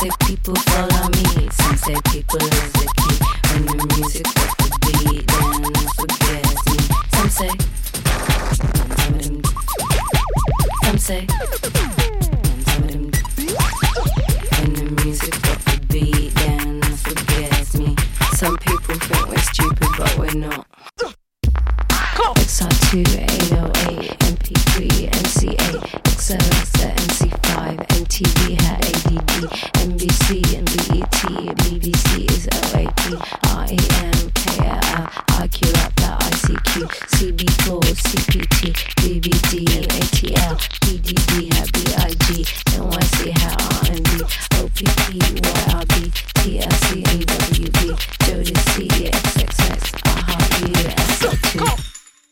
say people follow me. Some say people is the key. When the music got the beat, then forget me. Some say. Some say. When the music got the beat, then forget me. Some people think we're stupid, but we're not. XR2, 808, MP3, MC8, XOXer, MC5, MTV had ADD, NBC, NBET, BBC is OAP, REM, KLL, IQ up that ICQ, CB4, CPT, DVD and ATL, PDD had BIG, NYC had R&B, OPP, YRB, TLC, AWB, Jodeci, XXX, AHA, SO2.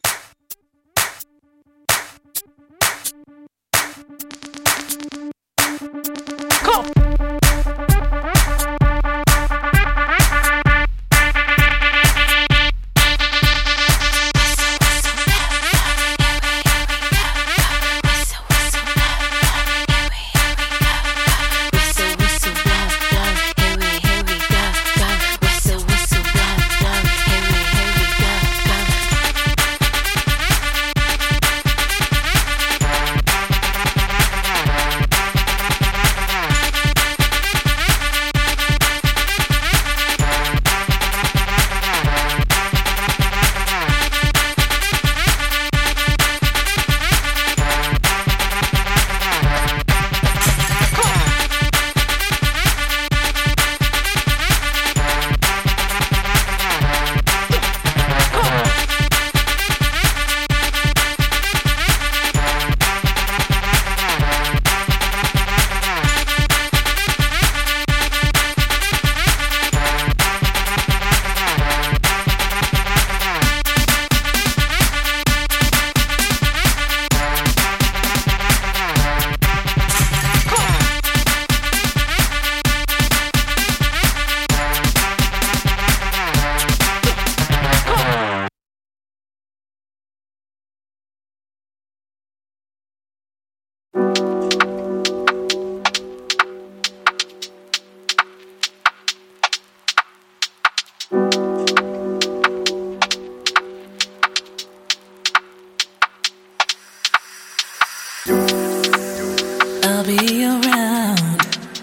I'll be around.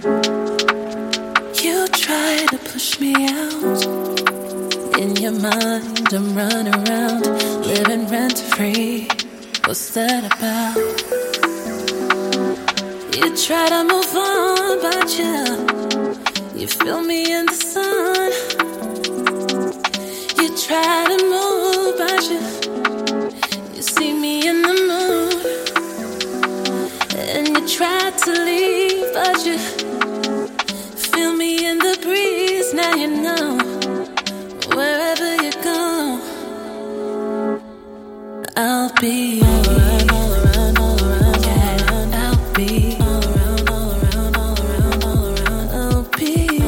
You try to push me out. In your mind, I'm running around, living rent-free. What's that about? You try to move on, but you feel me in the sun. You try to move, but you see me in the mood. And you try to leave, but you feel me in the breeze. Now you know, wherever you go, I'll be all around, all around, all around, yeah. I'll be all around, all around, all around, all around. I'll be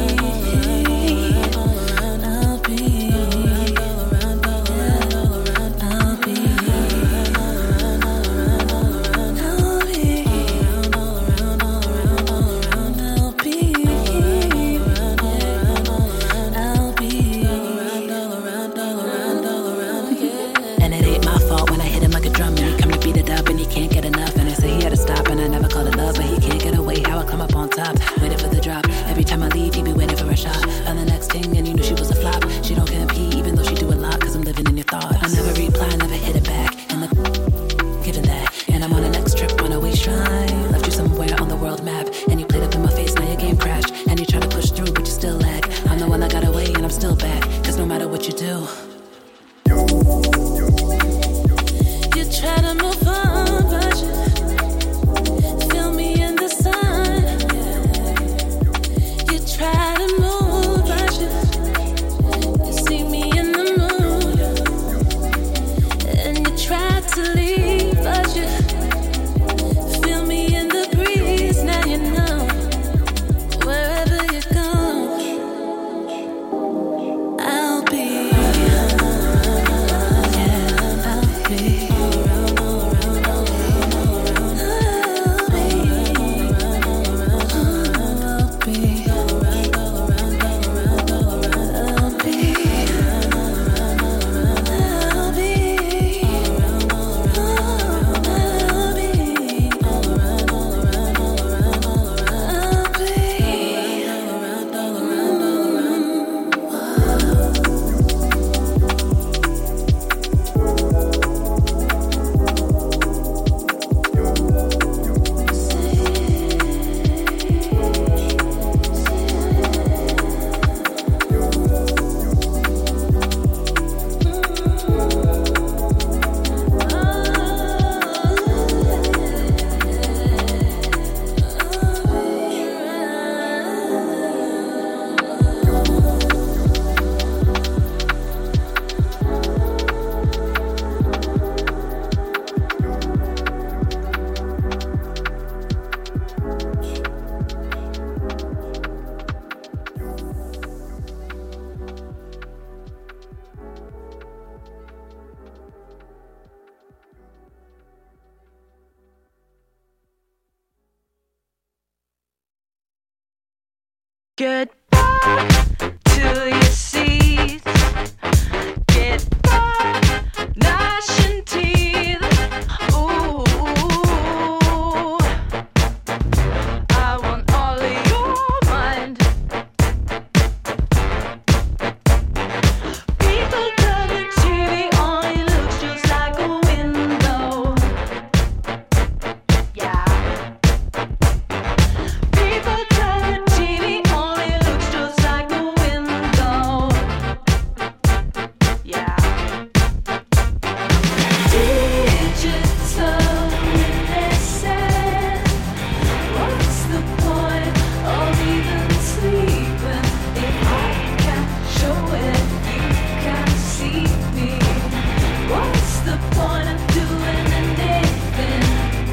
all around, I'll be all around, all around, all around. I'll be all around, all around, all around. I'll be all around, all around, all around. I'll be all around, all around, all around. I'll be all around, all around, all around, all around. Yeah. And it ain't my fault when I hit him like a Get back to your seats. Get back, gnashing teeth. Ooh, I want all of your mind. People turn the TV on, it looks just like a window. Yeah. People turn the TV on, it looks just like a window. Yeah. Digital innocence. What's the point of even sleeping if I can't show it? You can't see me. What's the point of doing anything?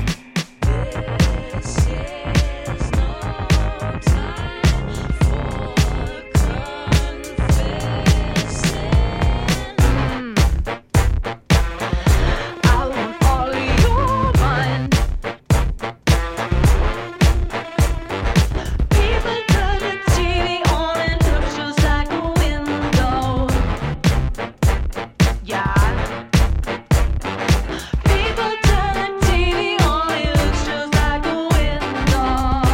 This is no time for confessing. I want all of your mind. People turn the TV on and it looks just like a window. Yeah. People turn the TV on, it looks just like a window.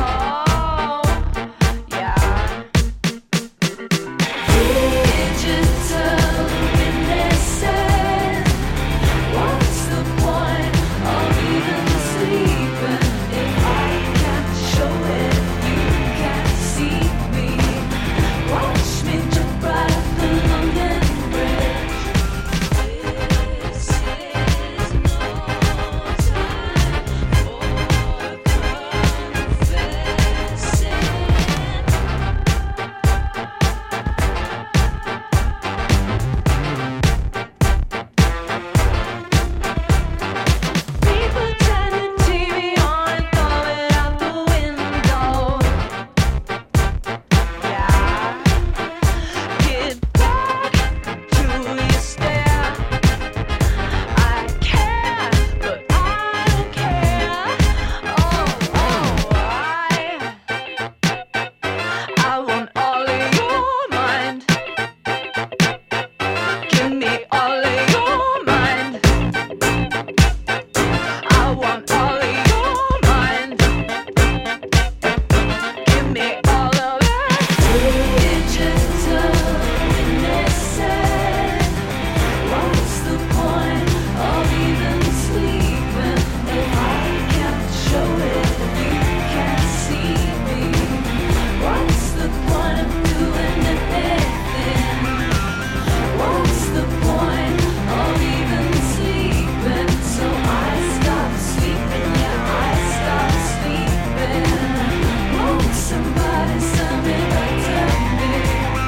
Yeah. Digital innocence. What's the point of even sleeping if I can't show it? You can't see me. Watch me jump right up the London Bridge. This is no time for confessing. People turn the TV on and throw it out the window. Yeah. Get back to your stare. I care, but I don't care. I want all of your mind. Give me all of your mind. I want all of your mind. Give me all of it. Digital innocence. What's the point of even sleeping if I can't show it? You can't see me. What's the point of doing anything? What's the point of even sleeping? So I stop sleeping, yeah, I stop sleeping. Won't somebody send me back to me?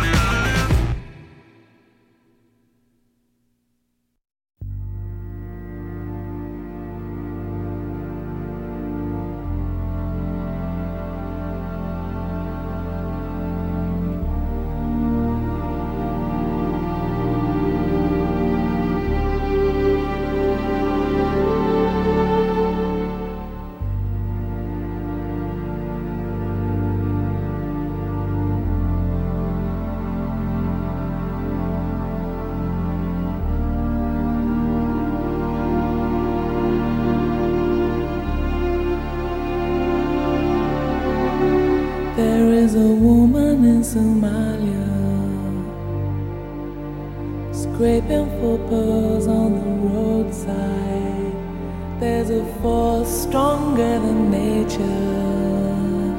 There is a woman in Somalia scraping for pearls on the roadside. There's a force stronger than nature,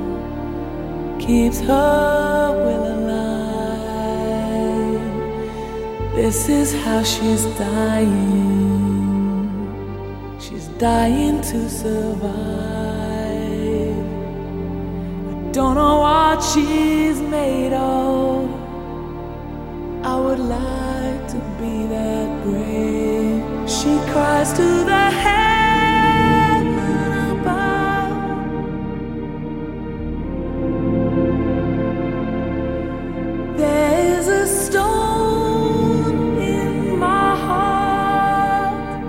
keeps her will alive. This is how she's dying. She's dying to survive. Don't know what she's made of. I would like to be that brave. She cries to the heaven above. There's a stone in my heart.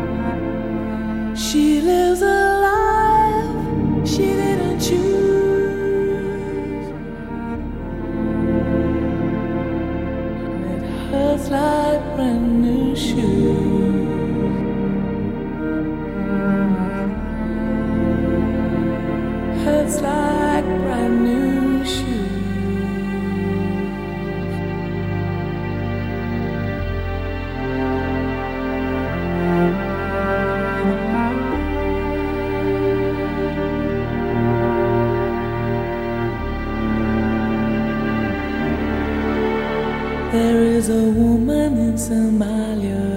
She lives a life she didn't choose. She's a woman in Somalia.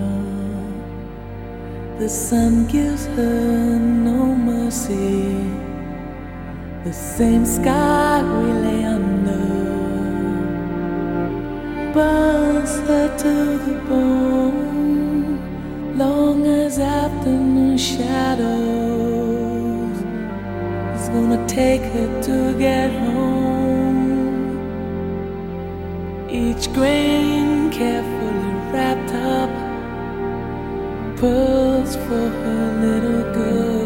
The sun gives her no mercy. The same sky we lay under burns her to the bone, long as afternoon shadows is gonna take her to get home. Each grain carefully wrapped up, pearls for her little girl.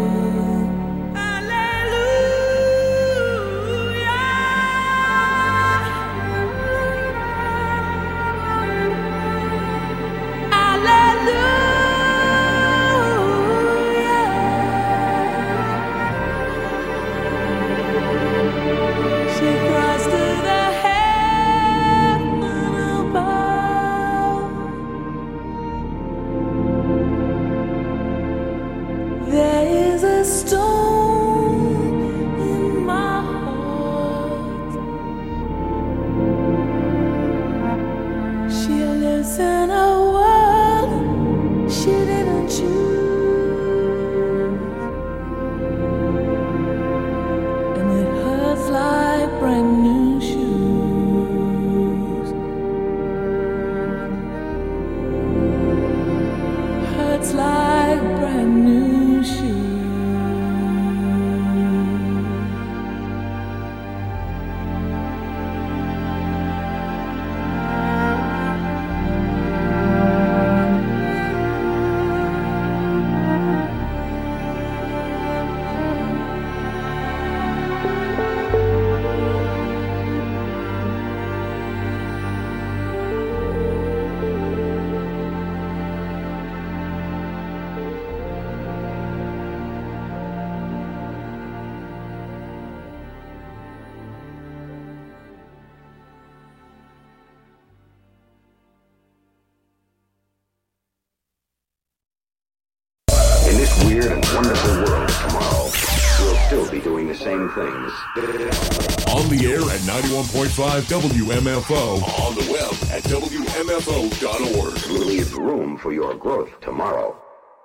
Weird and wonderful world tomorrow, we'll still be doing the same things. On the air at 91.5 WMFO. On the web at WMFO.org. Leave room for your growth tomorrow.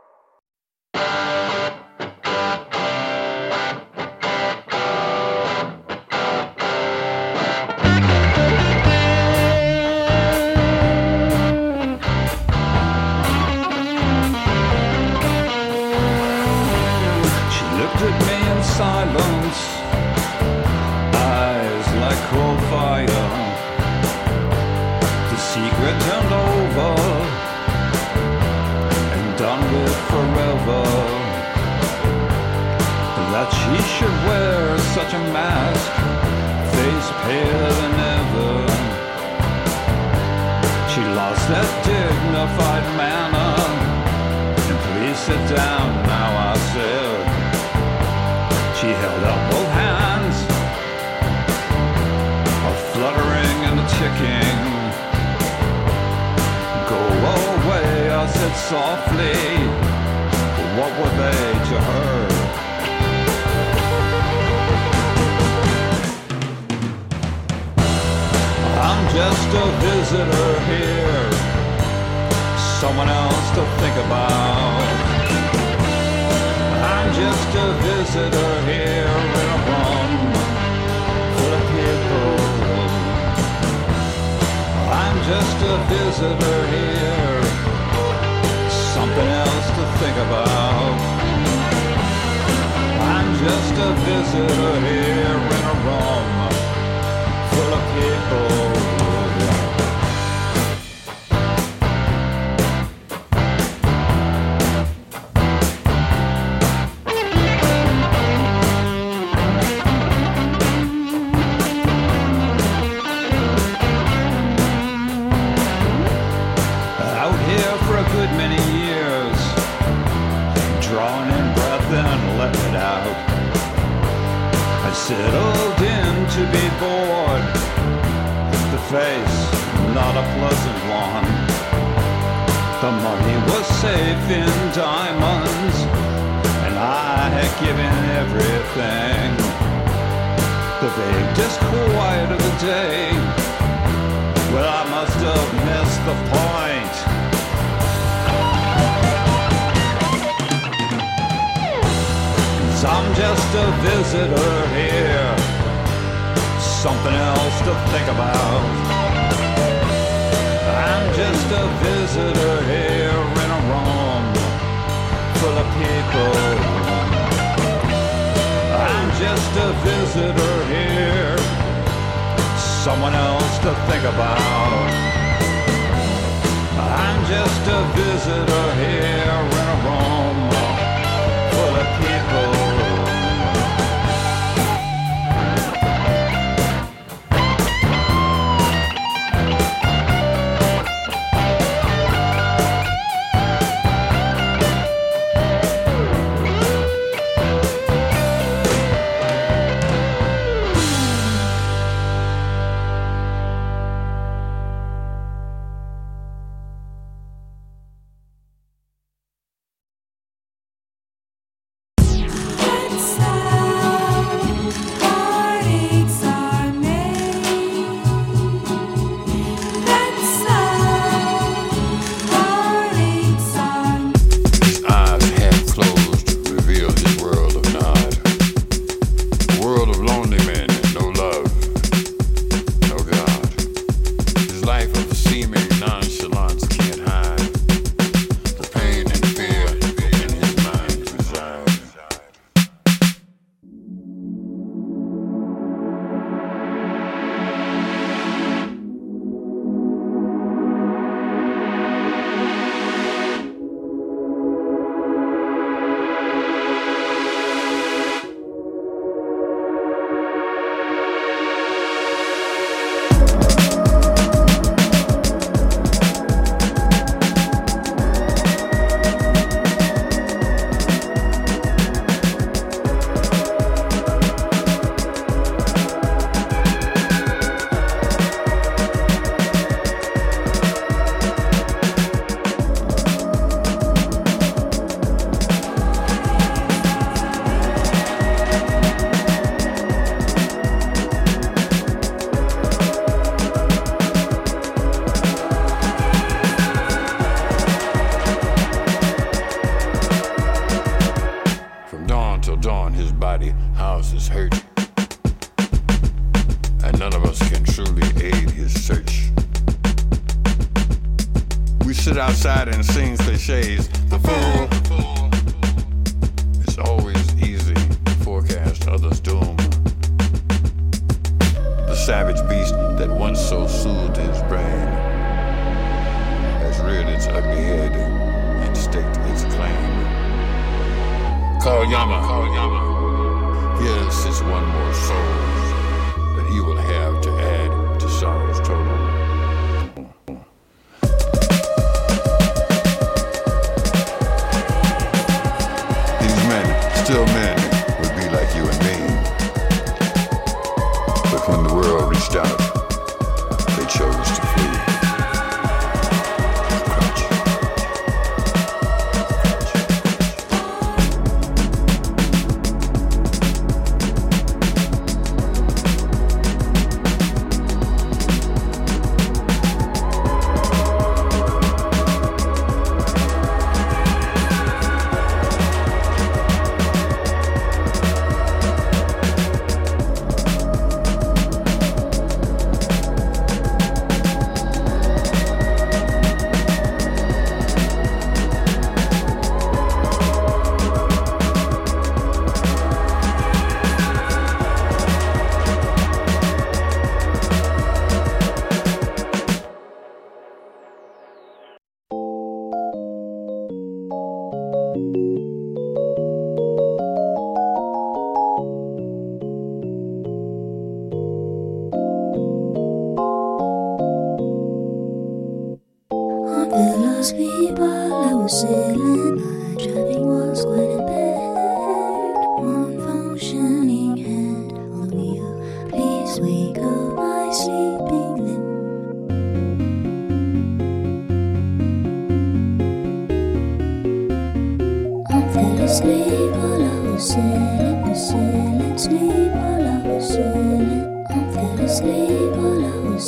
Silence, eyes like cold fire. The secret turned over and done with forever. That she should wear such a mask, face paler than ever. She lost that dignified manner. And please sit down now, I said. She held out both hands, a fluttering and a ticking. Go away, I said softly. What were they to her? I'm just a visitor here, someone else to think about. I'm just a visitor here in a room full of people. I'm just a visitor here, something else to think about. I'm just a visitor here in a room full of people. Settled in to be bored, the face not a pleasant one. The money was safe in diamonds, and I had given everything. The vague disquiet of the day, well, I must have the point? 'Cause I'm just a visitor here, something else to think about. I'm just a visitor here in a room full of people. I'm just a visitor here, someone else to think about. I'm just a visitor here in a room full of people. Outside and sings cliches. The fool. It's always easy to forecast others' doom. The savage beast that once so soothed his brain has reared its ugly head and staked its claim. Call Yama. Here's his one more soul that he will have to add to sorrow's total. Still men would be like you and me. But when the world reached out, they chose to flee. Sleep while I was sailing, sleep while I was sailing. I'm fell asleep while I was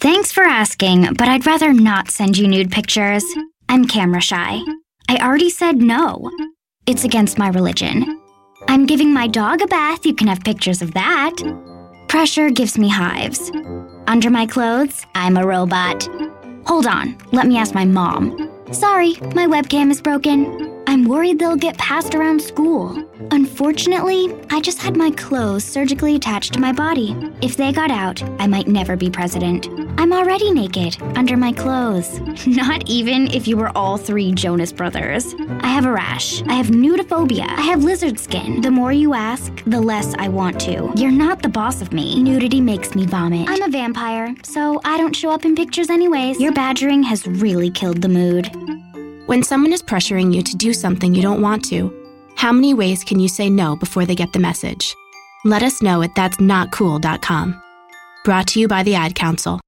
Thanks for asking, but I'd rather not send you nude pictures. I'm camera shy. I already said no. It's against my religion. I'm giving my dog a bath, you can have pictures of that. Pressure gives me hives. Under my clothes, I'm a robot. Hold on, let me ask my mom. Sorry, my webcam is broken. I'm worried they'll get passed around school. Unfortunately, I just had my clothes surgically attached to my body. If they got out, I might never be president. I'm already naked, under my clothes. Not even if you were all three Jonas Brothers. I have a rash. I have nudophobia. I have lizard skin. The more you ask, the less I want to. You're not the boss of me. Nudity makes me vomit. I'm a vampire, so I don't show up in pictures anyways. Your badgering has really killed the mood. When someone is pressuring you to do something you don't want to, how many ways can you say no before they get the message? Let us know at that'snotcool.com. Brought to you by the Ad Council.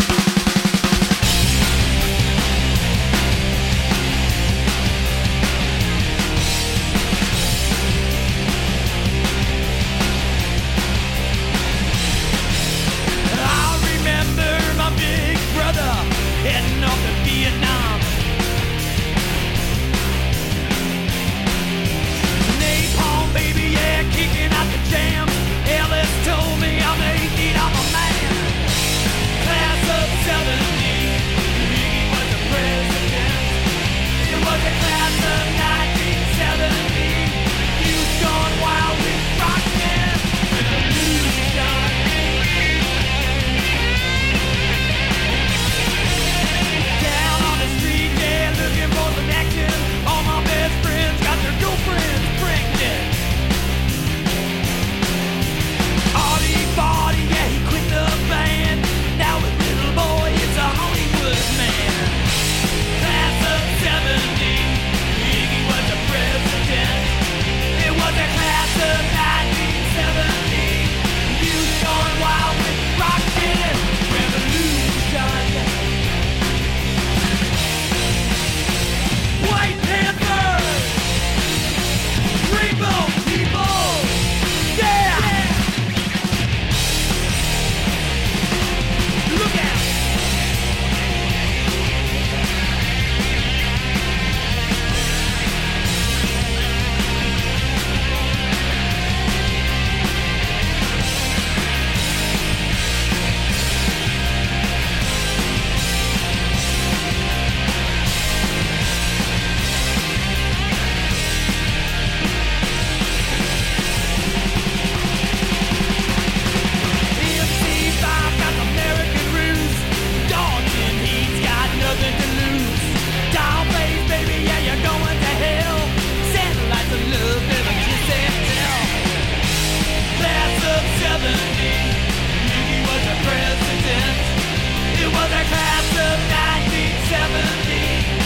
I remember my big brother heading off to Vietnam. Napalm, baby, yeah, kicking out the jam. Ellis told me I'm 8 feet off a man. Class of 70, he was the president. It was a class of 1970. Youth gone wild with rockman. Revolution. Down on the street, yeah, looking for some action. All my best friends got their girlfriends pregnant. Artie Barty, yeah, he quit the band. Now his little boy is a Hollywood man. Class of 70, Iggy was the president. It was a class of 1970. Youth gone wild with rockin' revolution. White Panthers, Rainbow people, yeah! Look out! MC5 got American roots. Dalton, he's got nothing to lose. Doll face, baby, yeah, you're going to hell. Satellites of love, never kiss and tell. Class of 70, Iggy was the president. It was a class of 1970.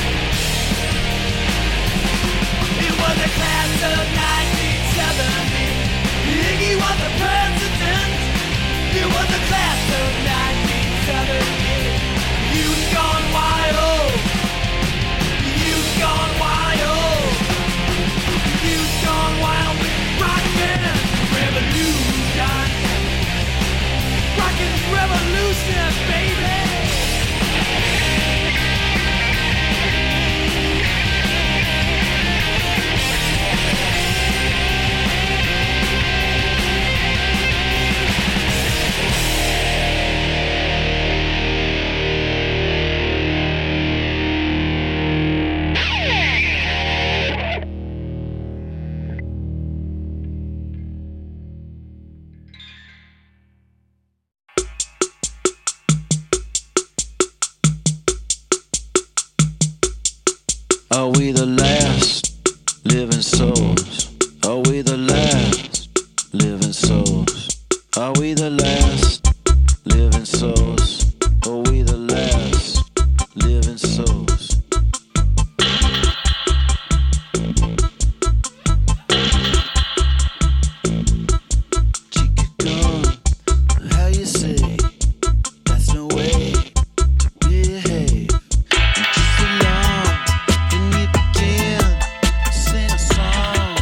It was a class of 1970. Iggy was the president. It was a class of 1970. Youth gone wild. Youth gone wild. Youth gone wild with rockin' revolution. Rockin' revolution, baby. Are we the last living souls? Are we the last living souls? Are we the last living souls? Are we the last living souls? Chica gone, how you say? That's no way to behave. And just along. Sing a song.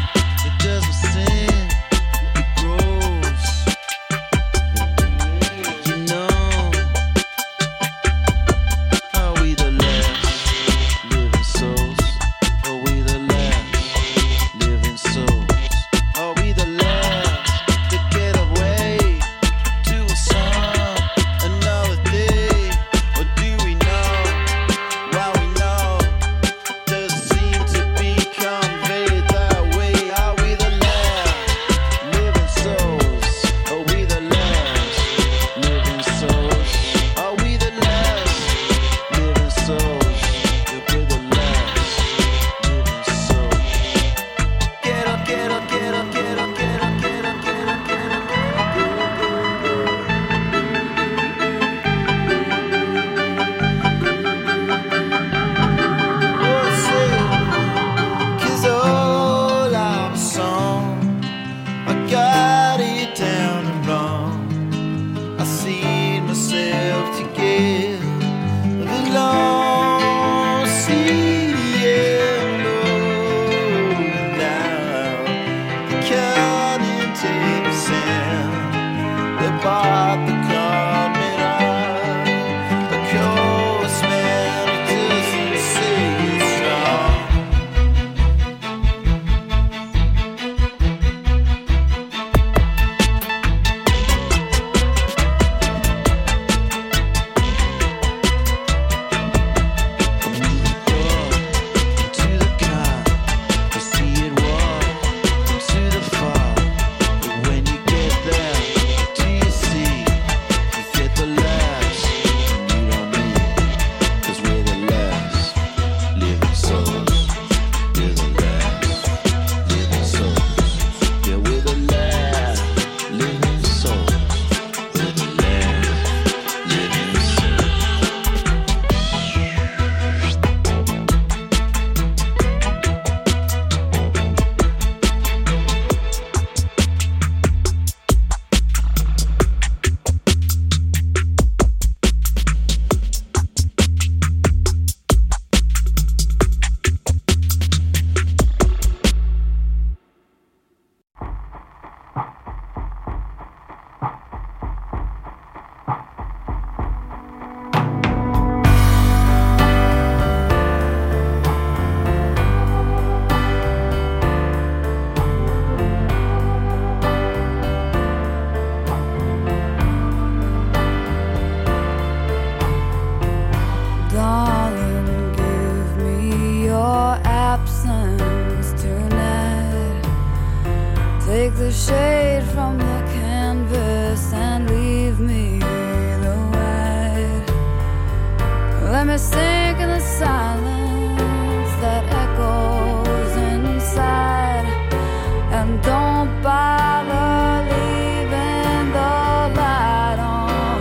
Let me sink in the silence that echoes inside, and don't bother leaving the light on,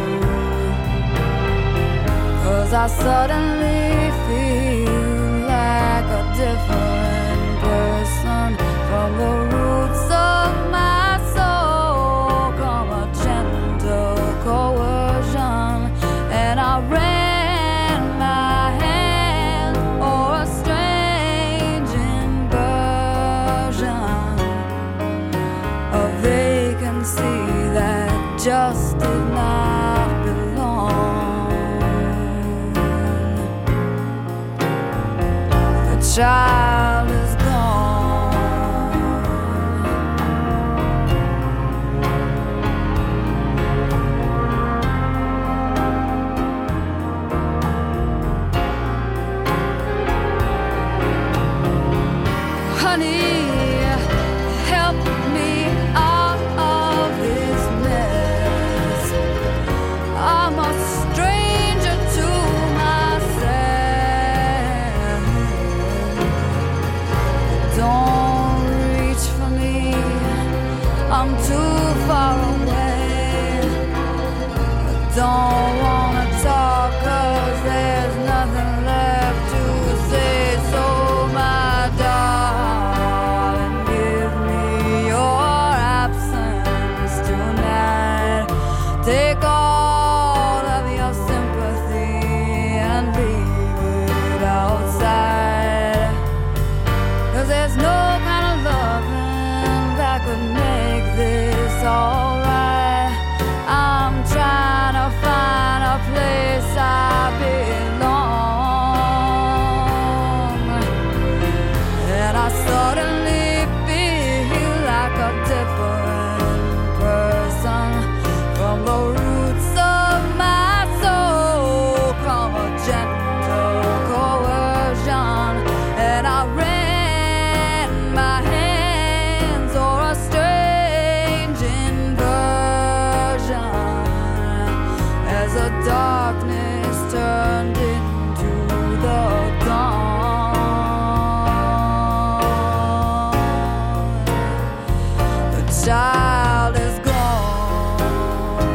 'cause I suddenly feel like a different person from the roots of my soul. Come a gentle coercion, and I ran my hand o'er a strange inversion, a vacancy that just did not belong. The child is honey, help me out of this mess. I'm a stranger to myself. Don't reach for me, I'm too far away. Don't wanna talk 'cause there's nothing left to say. So my darling, give me your absence tonight. Take all of your sympathy and leave it outside, 'cause there's no kind of loving that could make this alright. I'm trying to find a place I belong, and I suddenly feel like a different person from the roots of my soul. Come a gentle coercion, and I ran my hands o'er a strange inversion, as the darkness turned into the dawn. The child is gone.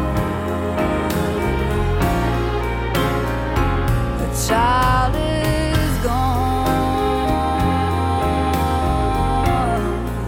The child is gone.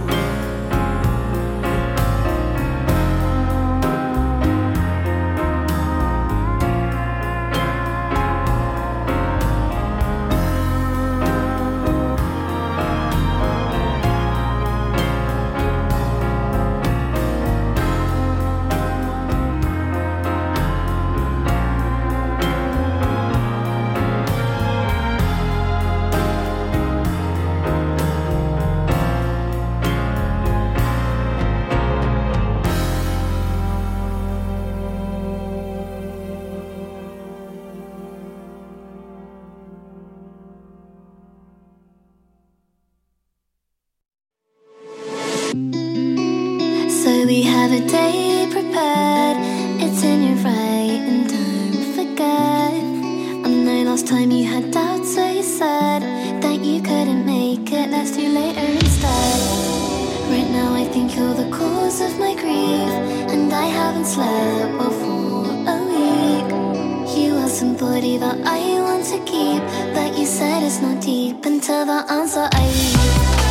So we have a day prepared. It's in your right, and don't forget. I know last time you had doubts, so you said that you couldn't make it. Let's do later instead. Right now I think you're the cause of my grief, and I haven't slept well for a week. You are somebody that I want to keep, but you said it's not deep until the answer I leave.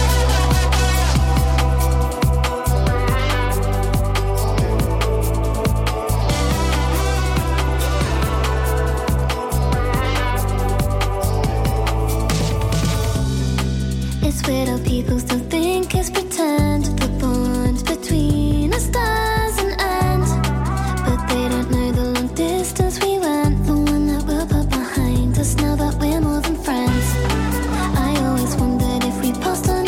It's weird how people still think it's pretend. The bond between us doesn't end, but they don't know the long distance we went, the one that we'll put behind us now that we're more than friends. I always wondered if we passed on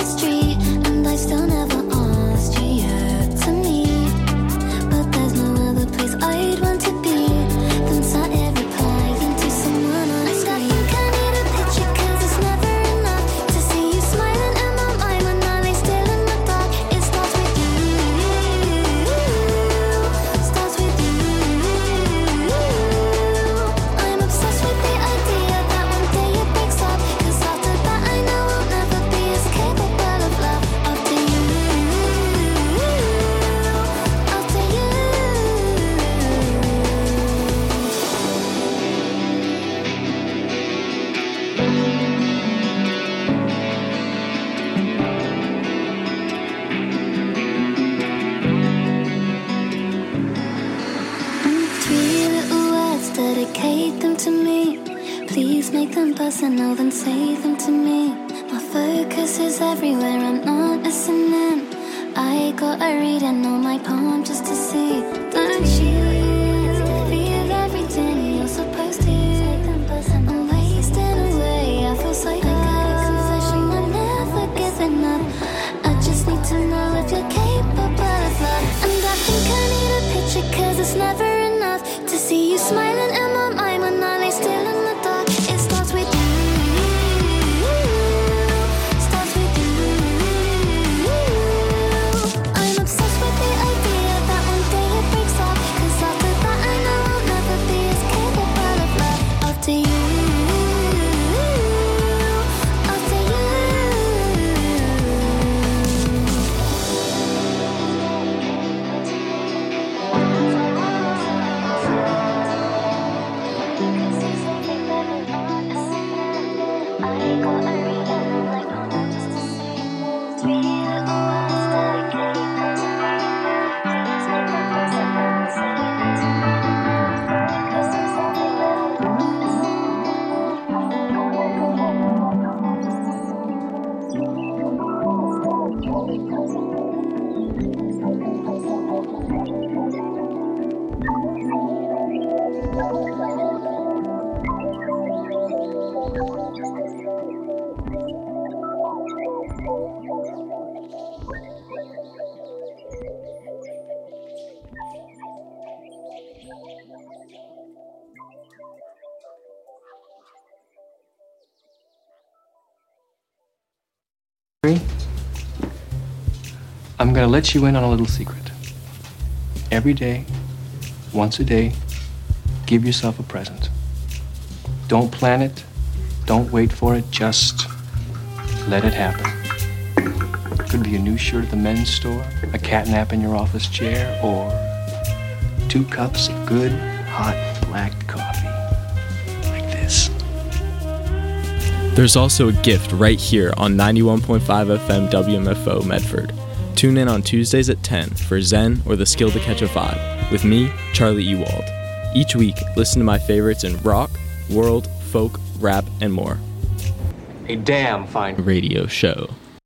dedicate them to me. Please make them personal, then save them to me. My focus is everywhere, I'm not listening. I got a reading on my palm just to see. Don't you feel everything you're supposed to? I'm wasting away, I feel so good. Confession, I'm never giving up. I just need to know if you're capable of love. And I think I need a picture, cause it's never enough to see you smiling in my mind when I lay still in the dark. It starts with you. Starts with you. I'm obsessed with the idea that one day it breaks up, cause after that I know I'll never be as capable of love. After you. After you. I'm gonna let you in on a little secret. Every day, once a day, give yourself a present. Don't plan it, don't wait for it, just let it happen. Could be a new shirt at the men's store, a cat nap in your office chair, or 2 cups of good, hot, black coffee. Like this. There's also a gift right here on 91.5 FM WMFO Medford. Tune in on Tuesdays at 10 for Zen or the Skill to Catch a Vibe with me, Charlie Ewald. Each week, listen to my favorites in rock, world, folk, rap, and more. A damn fine radio show.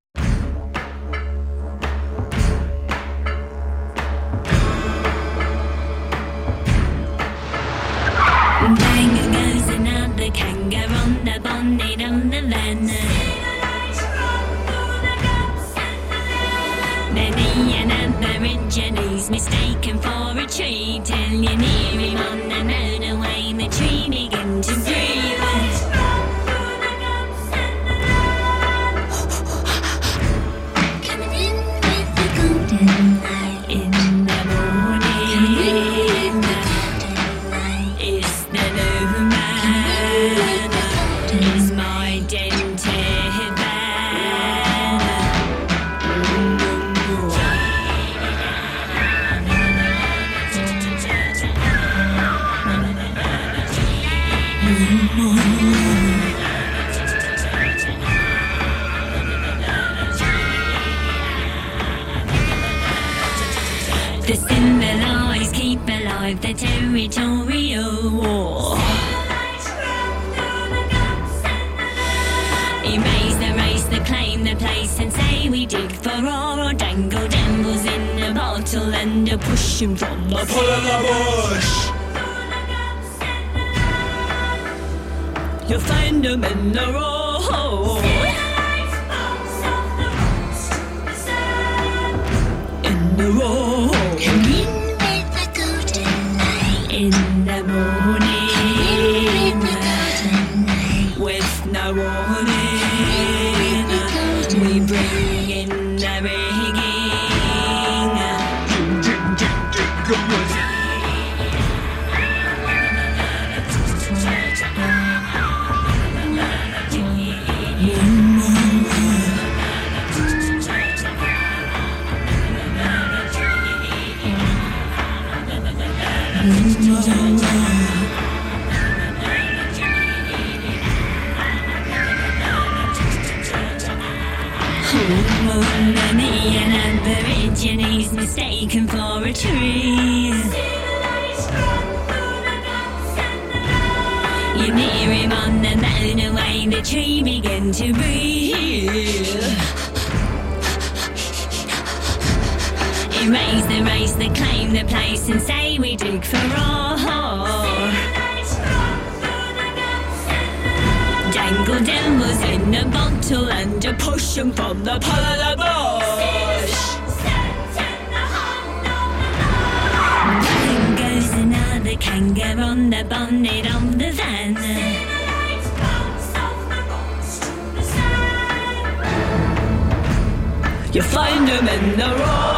Bang goes another kangaroo on the bonnet on the van. Many an Aborigines mistaken for a tree, till you near him on the motorway, the tree begin to breathe. Coming in with the golden light in the morning. It's the new man. It's my dented the civilized keep alive the territorial war. Erase the race, the claim the place, and say we dig for ore, or dangle dambles in a bottle and a push 'em from the pull of the bush. You'll find 'em in the road. In the road. Come in with the golden light. In the morning. Come in with the golden light. With no warning. We bring in the rigging. Many an Aborigines mistaken for a tree. You near him on the mountain away, the tree began to breathe. Erase the claim the place and say we dig for all. Dangle devils in a bottle and a push 'em from the polar bush. Bang goes another kangaroo on the bonnet of the van. You find 'em in the road.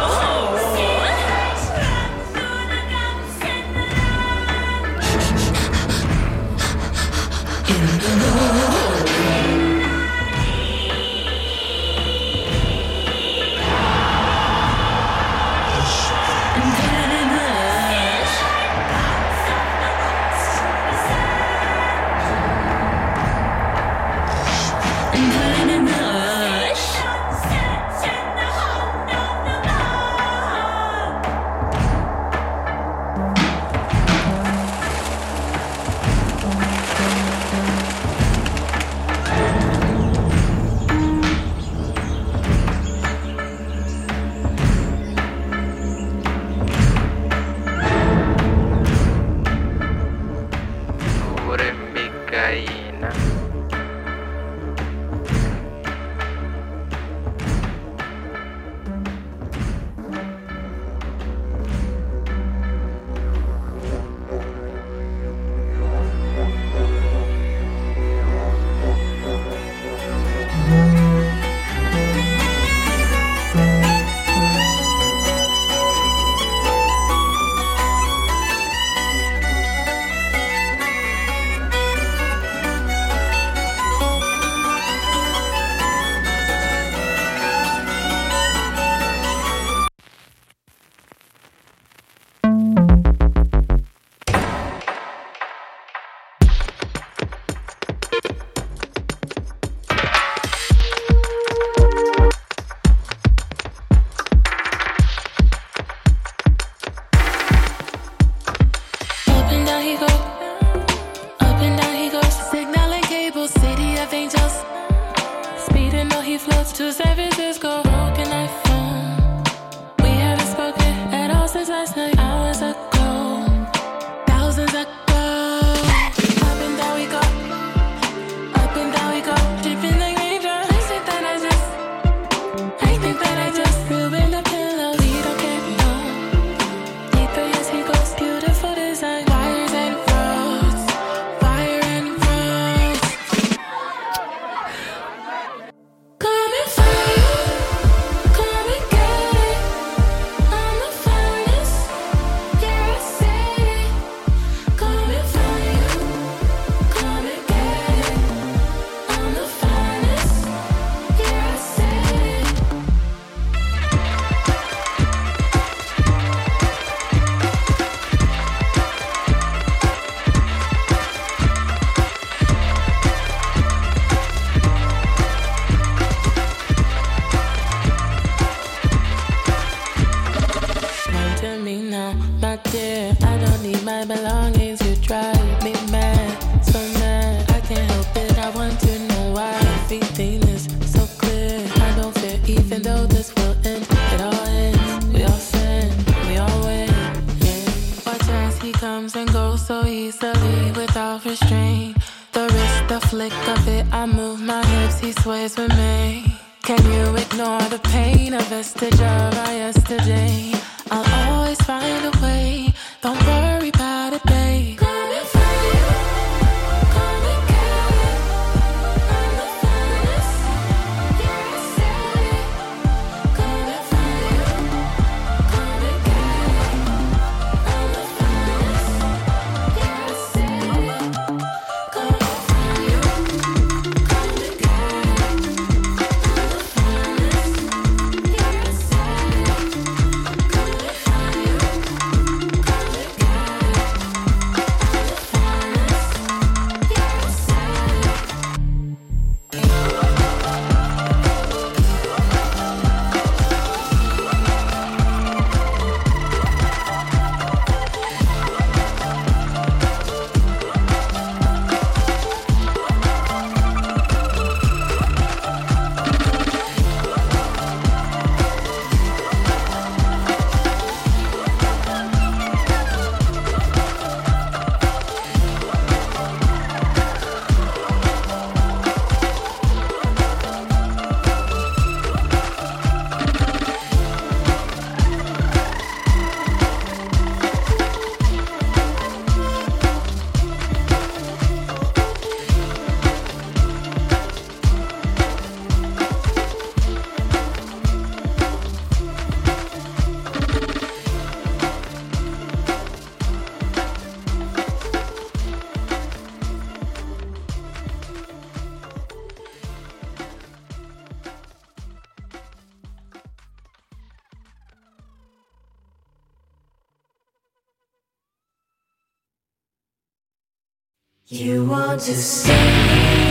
You want to see